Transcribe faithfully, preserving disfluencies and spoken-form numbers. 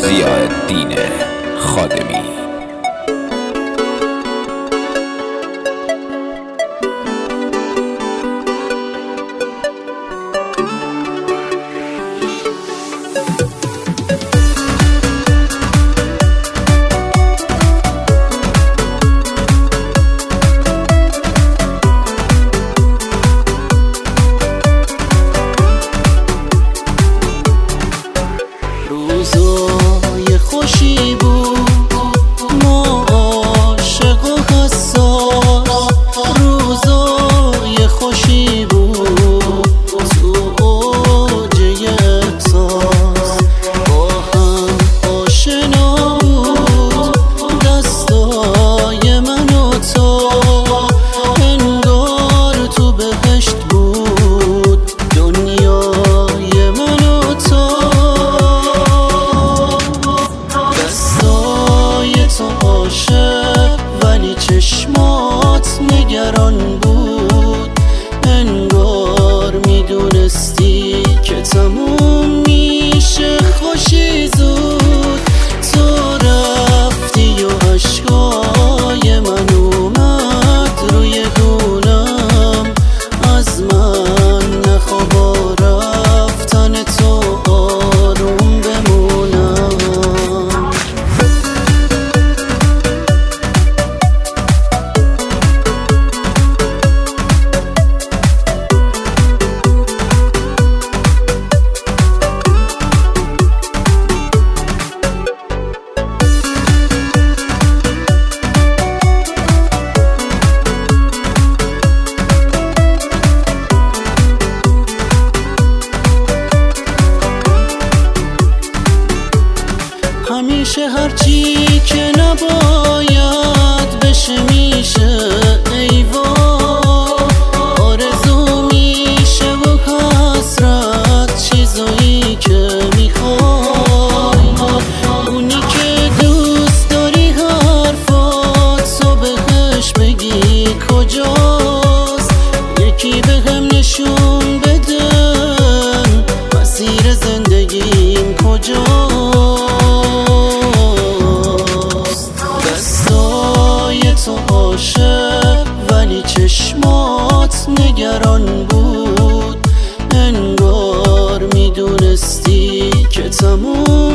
ضیاءالدین خادمی. روزای خوشی بود، ما عاشق و حساس. روزای خوشی بود تو اوج احساس، با هم آشنا بود دستای من و تو. انگار تو بهشت بود دنیای من و تو. تو عاشق ولی چشمات نگران بود، انگار میدونستی که تموم میشه خوشی زود. تو رفتی و عشقای من اومد روی گونم، از من نخواب رفتن تو آروم بمونم. همیشه هرچی که نباید بشه میشه، ای وای. آرزو میشه و حسرت چیزایی که میخوای. اونی که دوست داری حرفاتو بهش بگی کجاست. یکی بهم نشون بده مسیر زندگیم کجاست. تو عاشق ولی چشمات نگران بود، انگار میدونستی که تموم